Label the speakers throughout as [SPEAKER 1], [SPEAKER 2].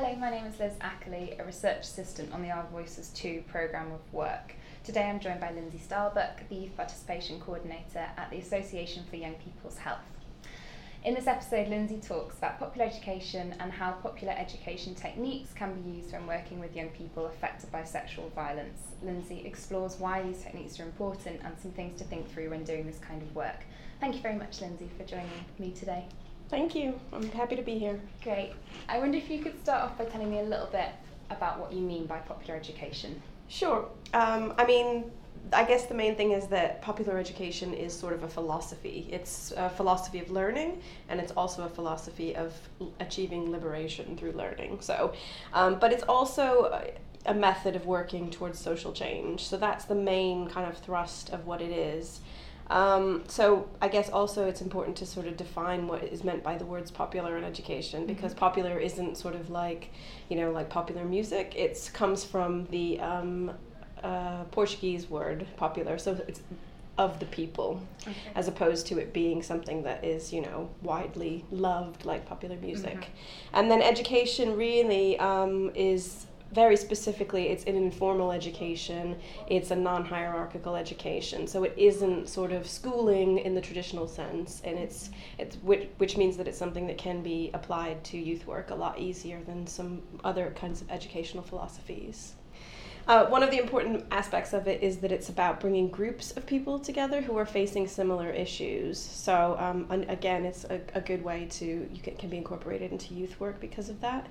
[SPEAKER 1] Hello, my name is Liz Ackley, a research assistant on the Our Voices 2 programme of work. Today I'm joined by Lindsay Starbuck, the Youth Participation Coordinator at the Association for Young People's Health. In this episode, Lindsay talks about popular education and how popular education techniques can be used when working with young people affected by sexual violence. Lindsay explores why these techniques are important and some things to think through when doing this kind of work. Thank you very much, Lindsay, for joining me today.
[SPEAKER 2] Thank you. I'm happy to be here.
[SPEAKER 1] Great. I wonder if you could start off by telling me a little bit about what you mean by popular education.
[SPEAKER 2] Sure. I guess the main thing is that popular education is sort of a philosophy. It's a philosophy of learning, and it's also a philosophy of achieving liberation through learning. But it's also a method of working towards social change. So that's the main kind of thrust of what it is. So I guess also it's important to sort of define what is meant by the words popular in education, because popular isn't sort of like popular music. It comes from the Portuguese word popular, so it's of the people, okay, as opposed to it being something that is, widely loved like popular music. And then education really is very specifically, it's an informal education, it's a non-hierarchical education, so it isn't sort of schooling in the traditional sense, and which means that it's something that can be applied to youth work a lot easier than some other kinds of educational philosophies. One of the important aspects of it is that it's about bringing groups of people together who are facing similar issues. So again, it's a good way can be incorporated into youth work because of that.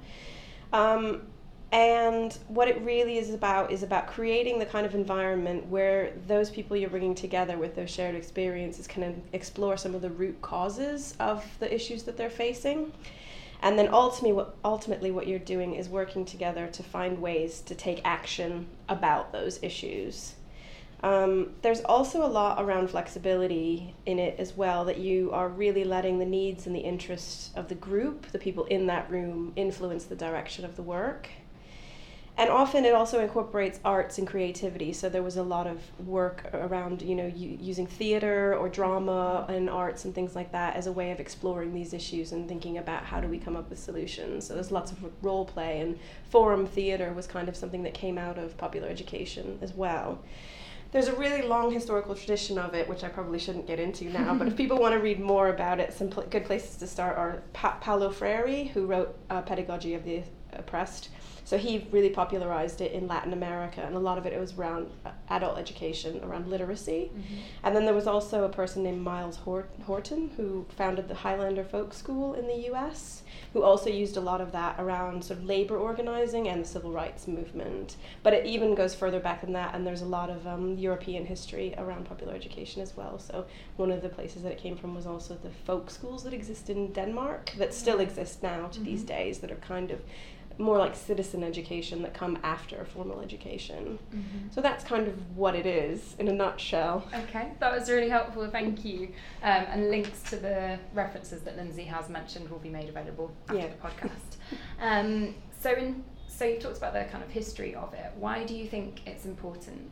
[SPEAKER 2] And what it really is about creating the kind of environment where those people you're bringing together with those shared experiences can explore some of the root causes of the issues that they're facing. And then ultimately what you're doing is working together to find ways to take action about those issues. There's also a lot around flexibility in it as well, that you are really letting the needs and the interests of the group, the people in that room, influence the direction of the work. And often it also incorporates arts and creativity. So there was a lot of work around, using theater or drama and arts and things like that as a way of exploring these issues and thinking about how do we come up with solutions. So there's lots of role play, and forum theater was kind of something that came out of popular education as well. There's a really long historical tradition of it, which I probably shouldn't get into now, but if people want to read more about it, some good places to start are Paulo Freire, who wrote Pedagogy of the Oppressed. So he really popularized it in Latin America, and a lot of it was around adult education, around literacy. And then there was also a person named Miles Horton, who founded the Highlander Folk School in the US, who also used a lot of that around sort of labor organizing and the civil rights movement. But it even goes further back than that, and there's a lot of European history around popular education as well. So one of the places that it came from was also the folk schools that exist in Denmark, that still exist now to these days, that are kind of more like citizen education that come after formal education. So that's kind of what it is in a nutshell.
[SPEAKER 1] Okay, that was really helpful, thank you. And links to the references that Lindsay has mentioned will be made available after the podcast. So you talked about the kind of history of it. Why do you think it's important?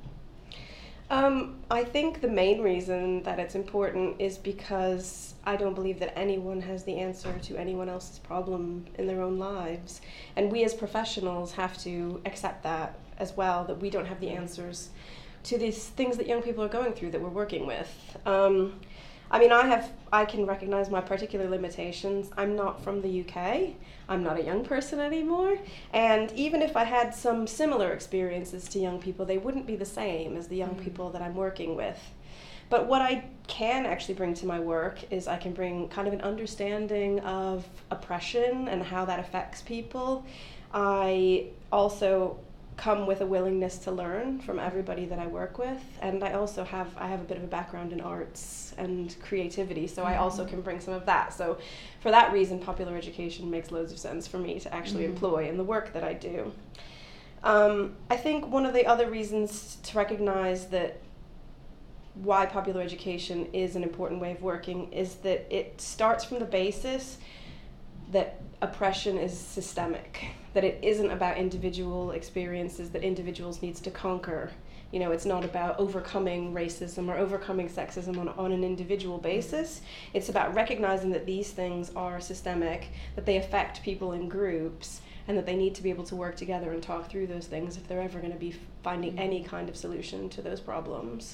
[SPEAKER 2] I think the main reason that it's important is because I don't believe that anyone has the answer to anyone else's problem in their own lives. And we as professionals have to accept that as well, that we don't have the answers to these things that young people are going through that we're working with. I can recognize my particular limitations. I'm not from the UK. I'm not a young person anymore. And even if I had some similar experiences to young people, they wouldn't be the same as the young people that I'm working with. But what I can actually bring to my work is I can bring kind of an understanding of oppression and how that affects people. I also come with a willingness to learn from everybody that I work with, and I have a bit of a background in arts and creativity, so I also can bring some of that. So for that reason, popular education makes loads of sense for me to actually employ in the work that I do. I think one of the other reasons to recognize that why popular education is an important way of working is that it starts from the basis that oppression is systemic, that it isn't about individual experiences that individuals needs to conquer. It's not about overcoming racism or overcoming sexism on an individual basis. It's about recognizing that these things are systemic, that they affect people in groups, and that they need to be able to work together and talk through those things if they're ever going to be finding any kind of solution to those problems.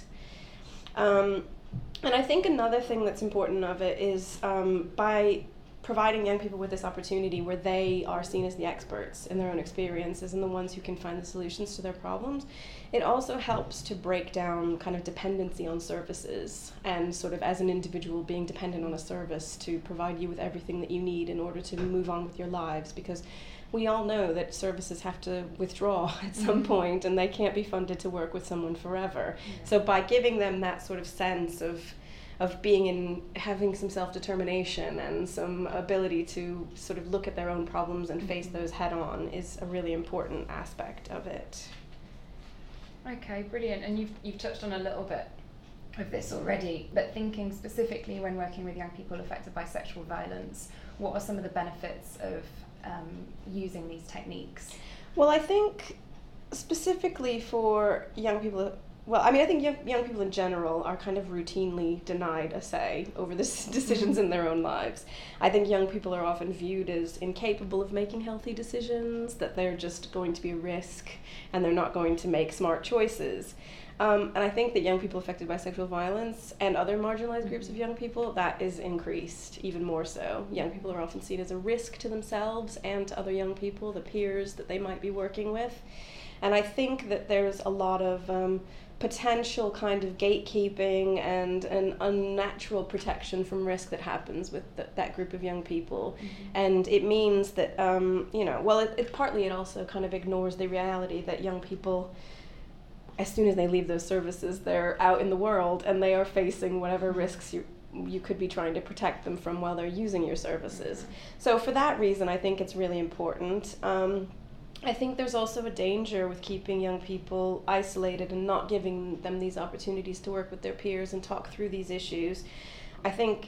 [SPEAKER 2] And I think another thing that's important of it is by providing young people with this opportunity where they are seen as the experts in their own experiences and the ones who can find the solutions to their problems, it also helps to break down kind of dependency on services and sort of as an individual being dependent on a service to provide you with everything that you need in order to move on with your lives, because we all know that services have to withdraw at some point and they can't be funded to work with someone forever. So by giving them that sort of sense of being in, having some self-determination and some ability to sort of look at their own problems and face those head on is a really important aspect of it.
[SPEAKER 1] Okay, brilliant. And you've touched on a little bit of this already, but thinking specifically when working with young people affected by sexual violence, what are some of the benefits of using these techniques? Well,
[SPEAKER 2] I think specifically for young people, I think young people in general are kind of routinely denied a say over the decisions in their own lives. I think young people are often viewed as incapable of making healthy decisions, that they're just going to be a risk and they're not going to make smart choices. And I think that young people affected by sexual violence and other marginalized groups of young people, that is increased even more so. Young people are often seen as a risk to themselves and to other young people, the peers that they might be working with. And I think that there's a lot of potential kind of gatekeeping and an unnatural protection from risk that happens with that group of young people. And it means that, it also kind of ignores the reality that young people, as soon as they leave those services, they're out in the world and they are facing whatever risks you could be trying to protect them from while they're using your services. So for that reason, I think it's really important. I think there's also a danger with keeping young people isolated and not giving them these opportunities to work with their peers and talk through these issues. I think,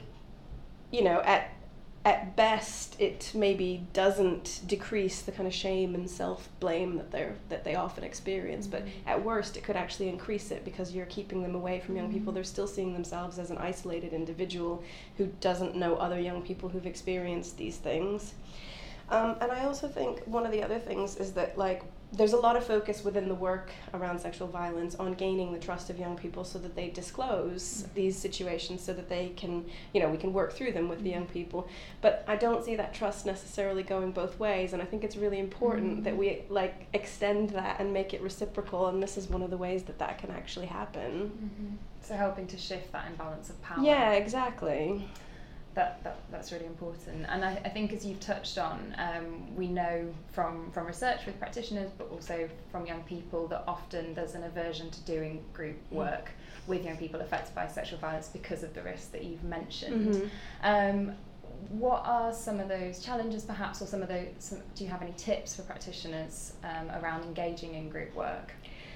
[SPEAKER 2] at best, it maybe doesn't decrease the kind of shame and self-blame that they often experience, but at worst, it could actually increase it because you're keeping them away from young people. They're still seeing themselves as an isolated individual who doesn't know other young people who've experienced these things. And I also think one of the other things is that, there's a lot of focus within the work around sexual violence on gaining the trust of young people so that they disclose these situations so that they can, we can work through them with the young people. But I don't see that trust necessarily going both ways, and I think it's really important that we, extend that and make it reciprocal, and this is one of the ways that can actually happen.
[SPEAKER 1] So helping to shift that imbalance of power.
[SPEAKER 2] Yeah, exactly.
[SPEAKER 1] That's really important, and I think, as you've touched on, we know from research with practitioners, but also from young people, that often there's an aversion to doing group work with young people affected by sexual violence because of the risks that you've mentioned. What are some of those challenges, perhaps, or do you have any tips for practitioners around engaging in group work?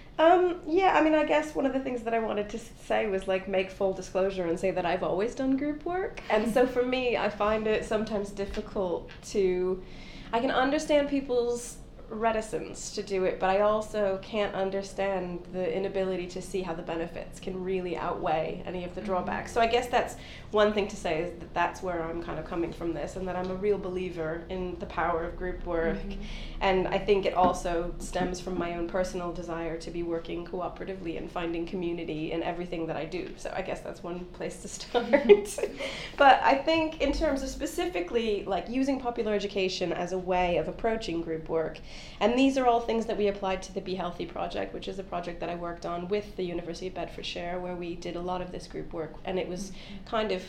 [SPEAKER 2] I guess one of the things that I wanted to say was make full disclosure and say that I've always done group work. And so for me, I find it sometimes difficult I can understand people's reticence to do it, but I also can't understand the inability to see how the benefits can really outweigh any of the drawbacks. So I guess that's one thing to say, is that that's where I'm kind of coming from this, and that I'm a real believer in the power of group work. And I think it also stems from my own personal desire to be working cooperatively and finding community in everything that I do. So I guess that's one place to start. But I think in terms of specifically using popular education as a way of approaching group work, and these are all things that we applied to the Be Healthy project, which is a project that I worked on with the University of Bedfordshire, where we did a lot of this group work, and it was kind of,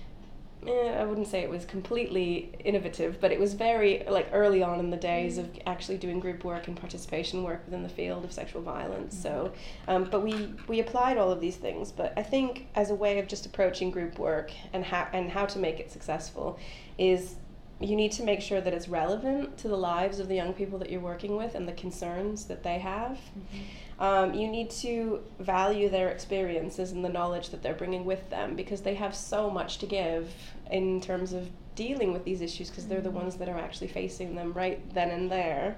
[SPEAKER 2] I wouldn't say it was completely innovative, but it was very early on in the days of actually doing group work and participation work within the field of sexual violence. So, but we applied all of these things. But I think as a way of just approaching group work and how to make it successful is, you need to make sure that it's relevant to the lives of the young people that you're working with and the concerns that they have. You need to value their experiences and the knowledge that they're bringing with them, because they have so much to give in terms of dealing with these issues, because they're the ones that are actually facing them right then and there.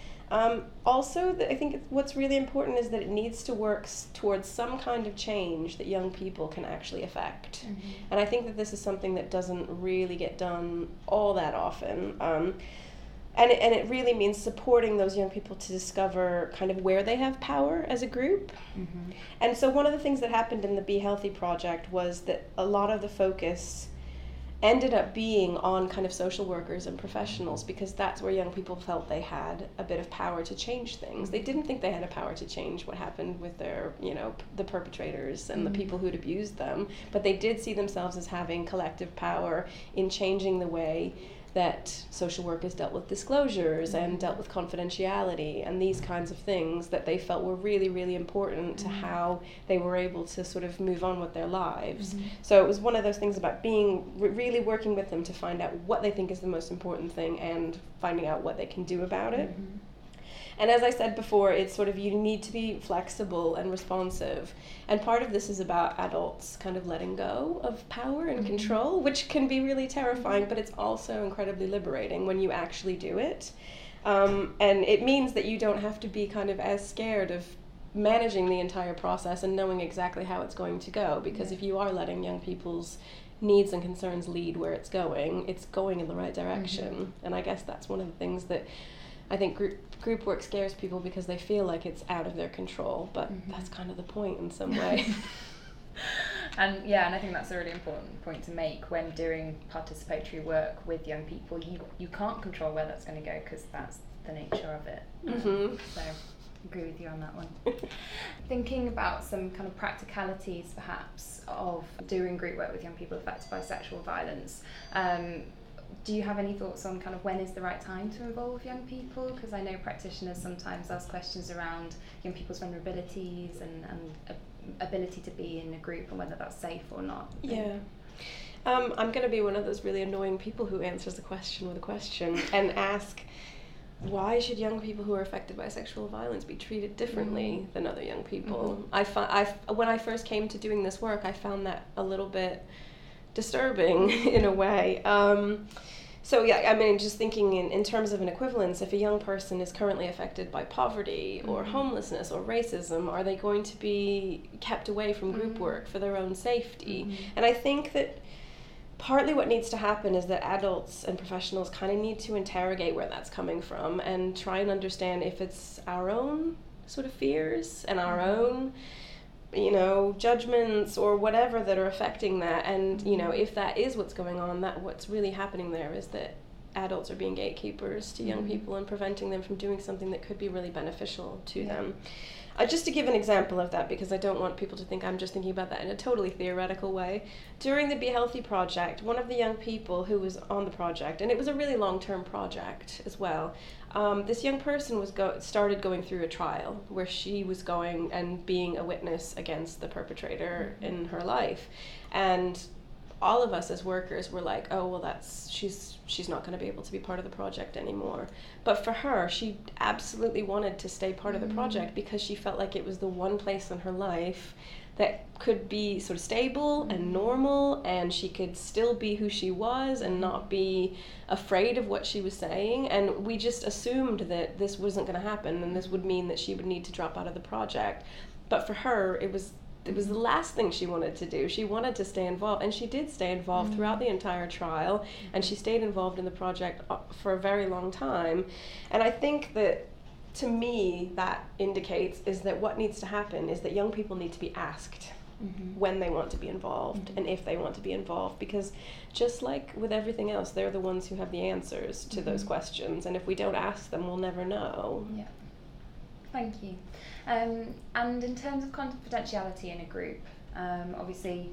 [SPEAKER 2] Also, I think what's really important is that it needs to work towards some kind of change that young people can actually affect. And I think that this is something that doesn't really get done all that often. And it really means supporting those young people to discover kind of where they have power as a group.
[SPEAKER 1] Mm-hmm.
[SPEAKER 2] And so one of the things that happened in the Be Healthy project was that a lot of the focus ended up being on kind of social workers and professionals, because that's where young people felt they had a bit of power to change things. They didn't think they had a power to change what happened with their, the perpetrators and the people who'd abused them, but they did see themselves as having collective power in changing the way that social workers dealt with disclosures and dealt with confidentiality and these kinds of things that they felt were really, really important to how they were able to sort of move on with their lives. So it was one of those things about being really working with them to find out what they think is the most important thing and finding out what they can do about it. And as I said before, it's sort of, you need to be flexible and responsive. And part of this is about adults kind of letting go of power and control, which can be really terrifying, but it's also incredibly liberating when you actually do it. And it means that you don't have to be kind of as scared of managing the entire process and knowing exactly how it's going to go, because if you are letting young people's needs and concerns lead where it's going in the right direction. And I guess that's one of the things that I think group work scares people, because they feel like it's out of their control, but that's kind of the point in some way.
[SPEAKER 1] And I think that's a really important point to make when doing participatory work with young people. You can't control where that's going to go, because that's the nature of it. So agree with you on that one. Thinking about some kind of practicalities perhaps of doing group work with young people affected by sexual violence, do you have any thoughts on kind of when is the right time to involve young people? Because I know practitioners sometimes ask questions around young people's vulnerabilities and ability to be in a group and whether that's safe or not.
[SPEAKER 2] I'm going to be one of those really annoying people who answers the question with a question and ask, why should young people who are affected by sexual violence be treated differently than other young people? When I first came to doing this work, I found that a little bit disturbing in a way. Just thinking in terms of an equivalence, if a young person is currently affected by poverty or homelessness or racism, are they going to be kept away from group work for their own safety? And I think that partly what needs to happen is that adults and professionals kind of need to interrogate where that's coming from and try and understand if it's our own sort of fears and our own judgments or whatever that are affecting that. And, if that is what's going on, that what's really happening there is that adults are being gatekeepers to young people and preventing them from doing something that could be really beneficial to them. Just to give an example of that, because I don't want people to think I'm just thinking about that in a totally theoretical way. During the Be Healthy project, one of the young people who was on the project, and it was a really long-term project as well, this young person started going through a trial where she was going and being a witness against the perpetrator in her life. And all of us as workers were like, oh, well, she's not going to be able to be part of the project anymore. But for her, she absolutely wanted to stay part of the project because she felt like it was the one place in her life that could be sort of stable and normal, and she could still be who she was and not be afraid of what she was saying. And we just assumed that this wasn't going to happen, and this would mean that she would need to drop out of the project. But for her, it was the last thing she wanted to do. She wanted to stay involved, and she did stay involved throughout the entire trial, and she stayed involved in the project for a very long time. And I think that, to me, that indicates is that what needs to happen is that young people need to be asked when they want to be involved and if they want to be involved, because just like with everything else, they're the ones who have the answers to those questions, and if we don't ask them, we'll never know.
[SPEAKER 1] Yeah. Thank you. And in terms of confidentiality in a group, obviously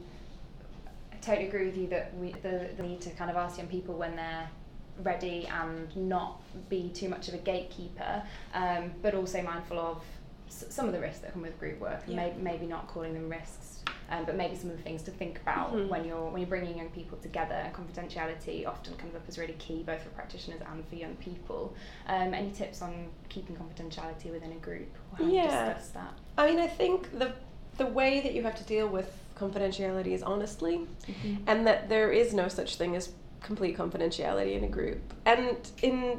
[SPEAKER 1] I totally agree with you that the need to kind of ask young people when they're ready and not be too much of a gatekeeper, but also mindful of some of the risks that come with group work, and maybe not calling them risks, but maybe some of the things to think about when you're bringing young people together. And confidentiality often comes up as really key, both for practitioners and for young people. Any tips on keeping confidentiality within a group, or how you discuss that?
[SPEAKER 2] I mean, I think the way that you have to deal with confidentiality is honestly, and that there is no such thing as complete confidentiality in a group. And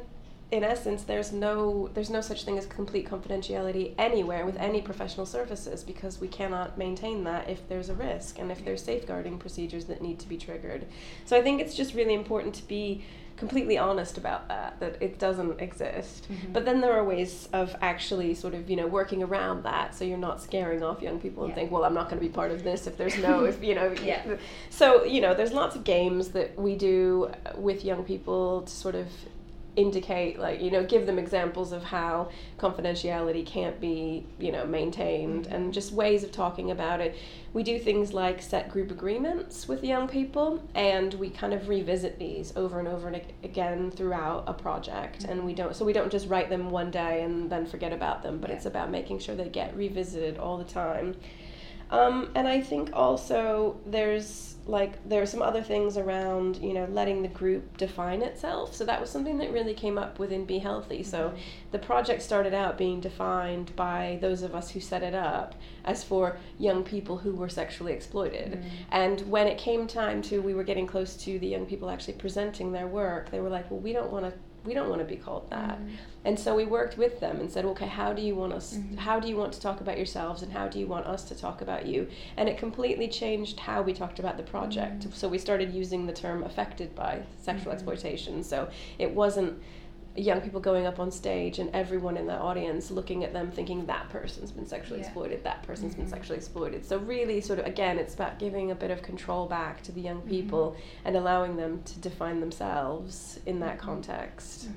[SPEAKER 2] in essence, there's no such thing as complete confidentiality anywhere with any professional services, because we cannot maintain that if there's a risk and if there's safeguarding procedures that need to be triggered. So I think it's just really important to be completely honest about that it doesn't exist. But then there are ways of actually sort of, working around that, so you're not scaring off young people and think, well, I'm not going to be part of this if there's no, So, there's lots of games that we do with young people to sort of indicate, give them examples of how confidentiality can't be, maintained, and just ways of talking about it. We do things like set group agreements with young people, and we kind of revisit these over and over and again throughout a project. And we don't just write them one day and then forget about them, but it's about making sure they get revisited all the time. And I think also there are some other things around, letting the group define itself. So that was something that really came up within Be Healthy. So the project started out being defined by those of us who set it up as for young people who were sexually exploited. And when it came time we were getting close to the young people actually presenting their work, they were like, well, we don't want to be called that. And so we worked with them and said, okay, how do you want to talk about yourselves, and how do you want us to talk about you? And it completely changed how we talked about the project. So we started using the term affected by sexual exploitation. So it wasn't young people going up on stage and everyone in the audience looking at them thinking that person's been sexually exploited, that person's been sexually exploited. So really sort of, again, it's about giving a bit of control back to the young people and allowing them to define themselves in that context.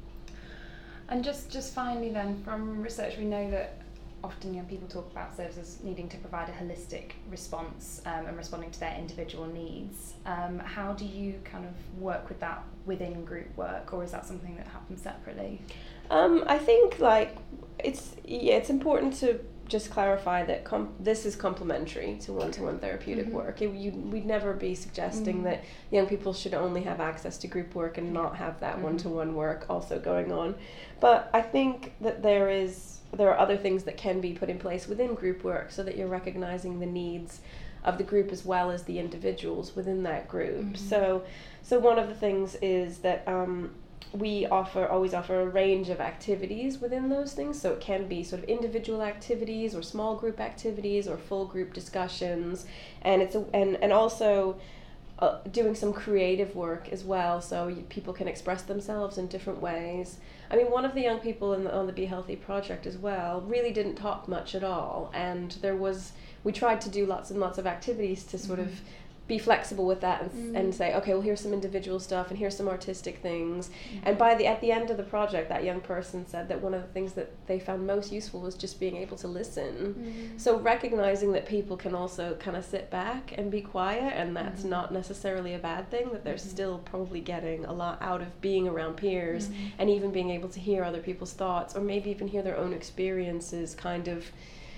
[SPEAKER 1] And just finally then, from research we know that often young people talk about services needing to provide a holistic response and responding to their individual needs. How do you kind of work with that within group work, or is that something that happens separately?
[SPEAKER 2] I think it's important to just clarify that this is complementary to one-to-one therapeutic work. We'd never be suggesting that young people should only have access to group work and not have that one-to-one work also going on. But I think that there are other things that can be put in place within group work, so that you're recognizing the needs of the group as well as the individuals within that group. So one of the things is that we always offer a range of activities within those things. So it can be sort of individual activities or small group activities or full group discussions, and and also doing some creative work as well, so people can express themselves in different ways. I mean, one of the young people on the Be Healthy project as well really didn't talk much at all, and we tried to do lots and lots of activities to sort of be flexible with that and say, okay, well, here's some individual stuff and here's some artistic things. And at the end of the project, that young person said that one of the things that they found most useful was just being able to listen. So recognizing that people can also kind of sit back and be quiet, and that's not necessarily a bad thing, that they're still probably getting a lot out of being around peers and even being able to hear other people's thoughts, or maybe even hear their own experiences kind of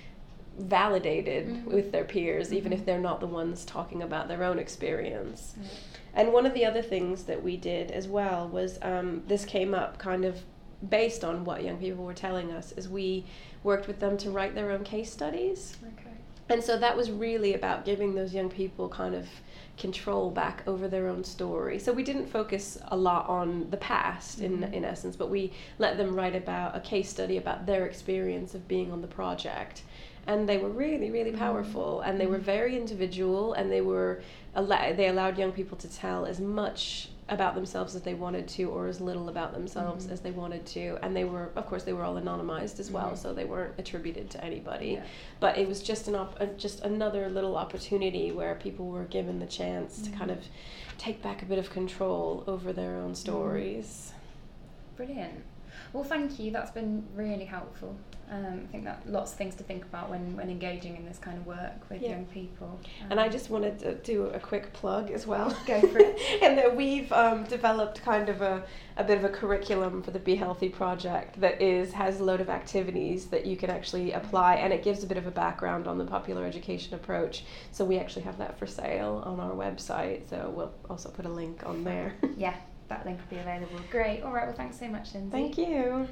[SPEAKER 2] validated with their peers, even if they're not the ones talking about their own experience. And one of the other things that we did as well was, this came up kind of based on what young people were telling us, is we worked with them to write their own case studies. And so that was really about giving those young people kind of control back over their own story. So we didn't focus a lot on the past in essence, but we let them write about a case study about their experience of being on the project. And they were really, really powerful, and they were very individual, and they allowed young people to tell as much about themselves as they wanted to, or as little about themselves as they wanted to. And they were all anonymized as well, so they weren't attributed to anybody. But it was just just another little opportunity where people were given the chance to kind of take back a bit of control over their own stories.
[SPEAKER 1] Brilliant. Well, thank you. That's been really helpful. I think that lots of things to think about when engaging in this kind of work with young people.
[SPEAKER 2] And I just wanted to do a quick plug as well.
[SPEAKER 1] Go for it.
[SPEAKER 2] And that we've developed kind of a bit of a curriculum for the Be Healthy project that has a load of activities that you can actually apply, and it gives a bit of a background on the popular education approach. So we actually have that for sale on our website, so we'll also put a link on there.
[SPEAKER 1] Yeah, that link will be available. Great. All right, well, thanks so much, Lindsay.
[SPEAKER 2] Thank you.